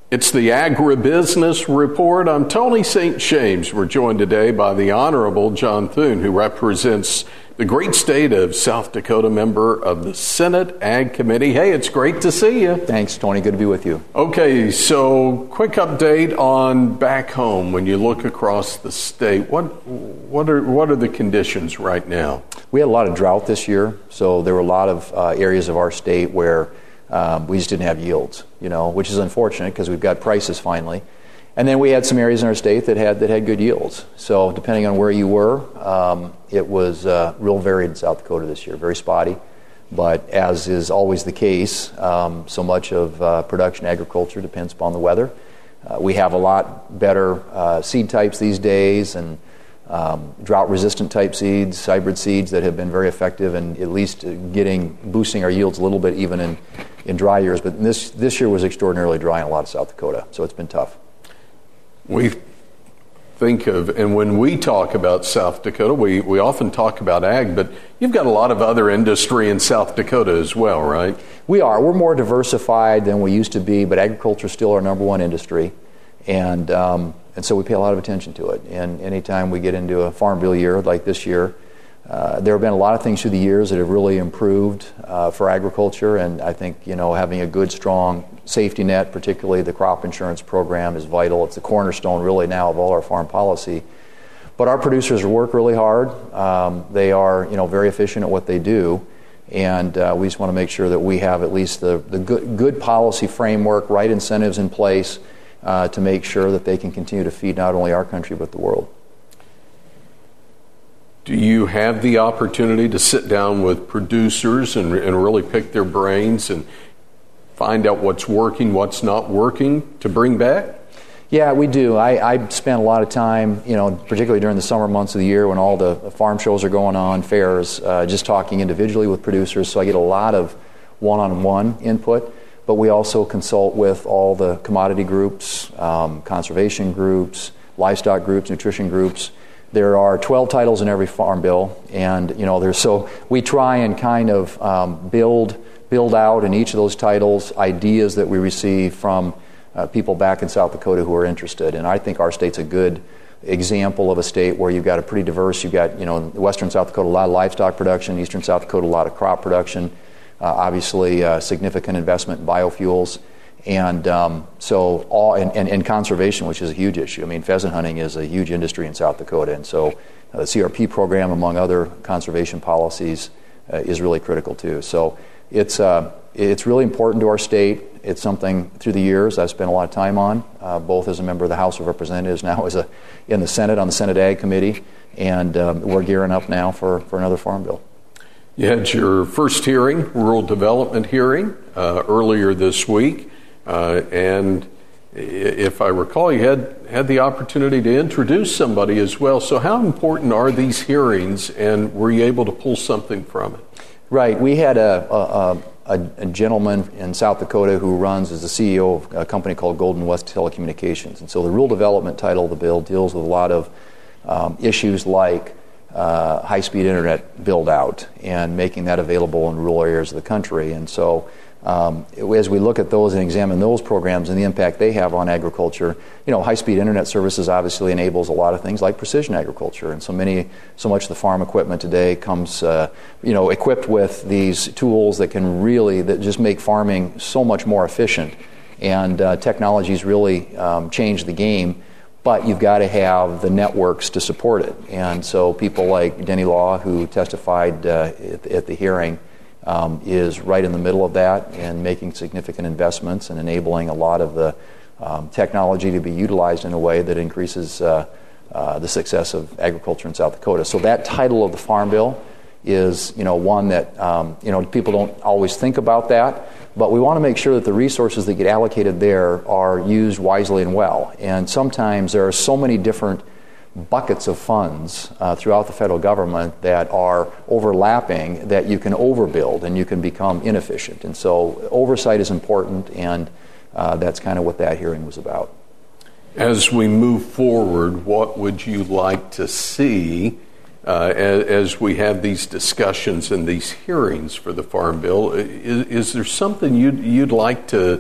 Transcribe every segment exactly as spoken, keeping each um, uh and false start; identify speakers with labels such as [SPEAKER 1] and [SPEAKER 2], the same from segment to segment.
[SPEAKER 1] It's the Agribusiness Report. I'm Tony Saint James. We're joined today by the Honorable John Thune, who represents the great state of South Dakota, member of the Senate Ag Committee. Hey, it's great to see you.
[SPEAKER 2] Thanks, Tony. Good to be with you.
[SPEAKER 1] Okay, so quick update on back home. When you look across the state, what what are what are the conditions right now?
[SPEAKER 2] We had a lot of drought this year, so there were a lot of uh, areas of our state where Um, we just didn't have yields, you know, which is unfortunate because we've got prices finally. And then we had some areas in our state that had that had good yields. So depending on where you were, um, it was uh, real varied in South Dakota this year, very spotty. But as is always the case, um, so much of uh, production agriculture depends upon the weather. Uh, we have a lot better uh, seed types these days, and Um, drought-resistant type seeds, hybrid seeds that have been very effective in at least getting boosting our yields a little bit even in, in dry years. But this this year was extraordinarily dry in a lot of South Dakota, so it's been tough.
[SPEAKER 1] We think of, and when we talk about South Dakota, we, we often talk about ag, but you've got a lot of other industry in South Dakota as well, right?
[SPEAKER 2] We are. We're more diversified than we used to be, but agriculture is still our number one industry. And um, and so we pay a lot of attention to it. And anytime we get into a farm bill year like this year, uh, there have been a lot of things through the years that have really improved uh, for agriculture. And I think, you know, having a good, strong safety net, particularly the crop insurance program, is vital. It's the cornerstone really now of all our farm policy. But our producers work really hard. Um, they are, you know, very efficient at what they do. And uh, we just want to make sure that we have at least the, the good, good policy framework, right incentives in place, Uh, to make sure that they can continue to feed not only our country but the world.
[SPEAKER 1] Do you have the opportunity to sit down with producers and, and really pick their brains and find out what's working, what's not working to bring back?
[SPEAKER 2] Yeah, we do. I, I spend a lot of time, you know, particularly during the summer months of the year when all the farm shows are going on, fairs, uh, just talking individually with producers. So I get a lot of one-on-one input. But we also consult with all the commodity groups, um, conservation groups, livestock groups, nutrition groups. There are twelve titles in every farm bill, and you know, there's so we try and kind of um, build build out in each of those titles ideas that we receive from uh, people back in South Dakota who are interested. And I think our state's a good example of a state where you've got a pretty diverse. You've got, you know, in western South Dakota a lot of livestock production, eastern South Dakota a lot of crop production. Uh, obviously, uh, significant investment in biofuels, and um, so all and, and, and conservation, which is a huge issue. I mean, pheasant hunting is a huge industry in South Dakota, and so uh, the C R P program, among other conservation policies, uh, is really critical too. So it's uh, it's really important to our state. It's something through the years I've spent a lot of time on, uh, both as a member of the House of Representatives, now as a in the Senate on the Senate Ag Committee, and um, we're gearing up now for, for another farm bill.
[SPEAKER 1] You had your first hearing, rural development hearing, uh, earlier this week, uh, and if I recall, you had, had the opportunity to introduce somebody as well. So how important are these hearings, and were you able to pull something from it?
[SPEAKER 2] Right. We had a, a, a, a gentleman in South Dakota who runs as the C E O of a company called Golden West Telecommunications. And so the rural development title of the bill deals with a lot of um, issues like Uh, high-speed internet build-out and making that available in rural areas of the country. And so um, as we look at those and examine those programs and the impact they have on agriculture, you know, high-speed internet services obviously enables a lot of things like precision agriculture. And so many, so much of the farm equipment today comes, uh, you know, equipped with these tools that can really, that just make farming so much more efficient. And uh, technology's really um, changed the game. But you've got to have the networks to support it. And so people like Denny Law, who testified uh, at, at the hearing, um, is right in the middle of that and making significant investments and enabling a lot of the um, technology to be utilized in a way that increases uh, uh, the success of agriculture in South Dakota. So that title of the Farm Bill is, you know, one that, um, you know, people don't always think about that. But we want to make sure that the resources that get allocated there are used wisely and well. And sometimes there are so many different buckets of funds uh, throughout the federal government that are overlapping that you can overbuild and you can become inefficient. And so oversight is important, and uh, that's kind of what that hearing was about.
[SPEAKER 1] As we move forward, what would you like to see Uh, as, as we have these discussions and these hearings for the Farm Bill? Is, is there something you'd, you'd like to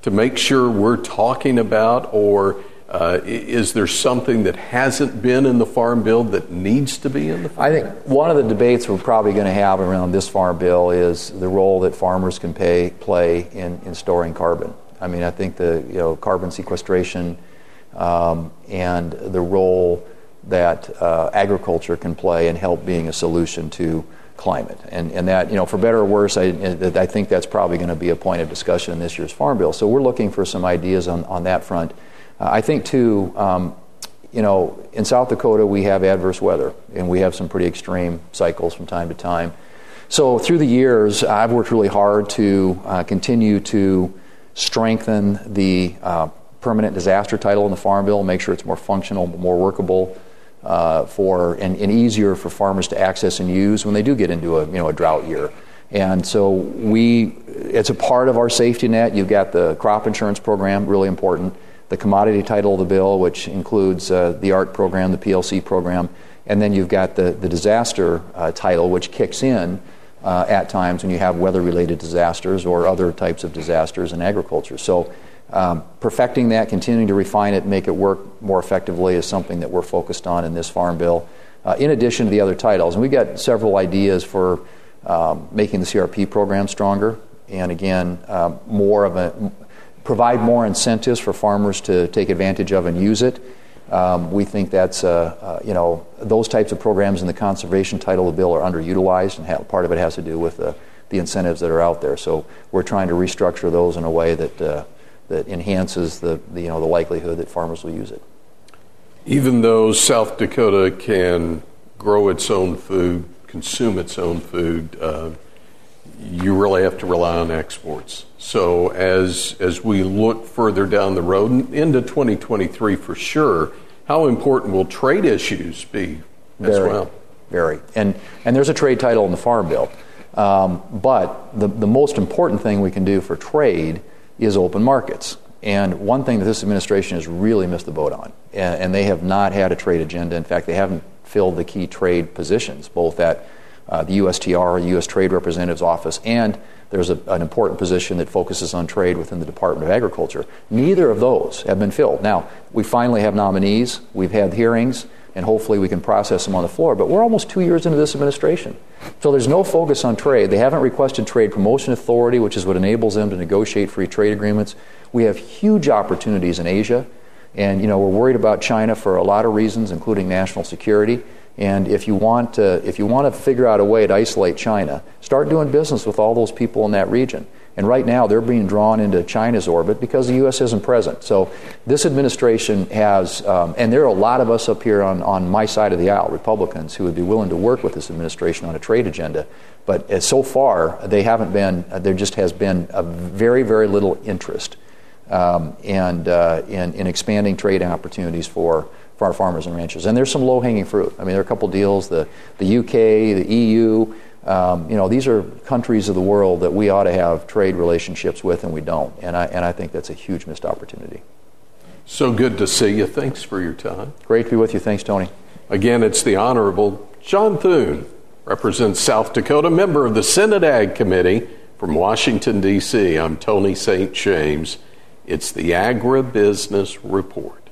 [SPEAKER 1] to make sure we're talking about, or uh, is there something that hasn't been in the Farm Bill that needs to be in the Farm Bill?
[SPEAKER 2] I think one of the debates we're probably going to have around this Farm Bill is the role that farmers can pay, play in, in storing carbon. I mean, I think the you know carbon sequestration um, and the role that uh, agriculture can play in help being a solution to climate. And and that, you know, for better or worse, I, I think that's probably going to be a point of discussion in this year's Farm Bill. So we're looking for some ideas on, on that front. Uh, I think, too, um, you know, in South Dakota we have adverse weather, and we have some pretty extreme cycles from time to time. So through the years, I've worked really hard to uh, continue to strengthen the uh, permanent disaster title in the Farm Bill, make sure it's more functional, more workable, Uh, for and, and easier for farmers to access and use when they do get into a you know a drought year. And so we, it's a part of our safety net. You've got the crop insurance program, really important, the commodity title of the bill, which includes uh, the A R C program, the P L C program, and then you've got the, the disaster uh, title, which kicks in uh, at times when you have weather-related disasters or other types of disasters in agriculture. So Um, perfecting that, continuing to refine it, make it work more effectively is something that we're focused on in this Farm Bill, uh, in addition to the other titles. And we've got several ideas for um, making the C R P program stronger, and again, um, more of a provide more incentives for farmers to take advantage of and use it. Um, we think that's uh, uh, you know those types of programs in the conservation title of the bill are underutilized, and ha- part of it has to do with the, the incentives that are out there. So we're trying to restructure those in a way that uh, that enhances the, the you know the likelihood that farmers will use it.
[SPEAKER 1] Even though South Dakota can grow its own food, consume its own food, uh, you really have to rely on exports. So as as we look further down the road into twenty twenty-three for sure, how important will trade issues be as
[SPEAKER 2] Very,
[SPEAKER 1] well?
[SPEAKER 2] Very. And and there's a trade title in the Farm Bill. Um, but the, the most important thing we can do for trade is open markets. And one thing that this administration has really missed the boat on, and, and they have not had a trade agenda. In fact, they haven't filled the key trade positions, both at uh, the U S T R, the U S Trade Representative's office, and there's a, an important position that focuses on trade within the Department of Agriculture. Neither of those have been filled. Now, we finally have nominees, we've had hearings, and hopefully we can process them on the floor, but we're almost two years into this administration. So there's no focus on trade. They haven't requested trade promotion authority, which is what enables them to negotiate free trade agreements. We have huge opportunities in Asia, and you know we're worried about China for a lot of reasons, including national security. And if you want to, if you want to figure out a way to isolate China, start doing business with all those people in that region. And right now, they're being drawn into China's orbit because the U S isn't present. So this administration has, um, and there are a lot of us up here on, on my side of the aisle, Republicans, who would be willing to work with this administration on a trade agenda. But as so far, they haven't been, uh, there just has been a very, very little interest um, and uh, in, in expanding trade opportunities for, for our farmers and ranchers. And there's some low-hanging fruit. I mean, there are a couple deals, the, the U K, the E U, Um, you know, these are countries of the world that we ought to have trade relationships with, and we don't. And I and I think that's a huge missed opportunity.
[SPEAKER 1] So good to see you. Thanks for your time.
[SPEAKER 2] Great to be with you. Thanks, Tony.
[SPEAKER 1] Again, it's the Honorable John Thune, represents South Dakota, member of the Senate Ag Committee from Washington, D C I'm Tony Saint James. It's the Agribusiness Report.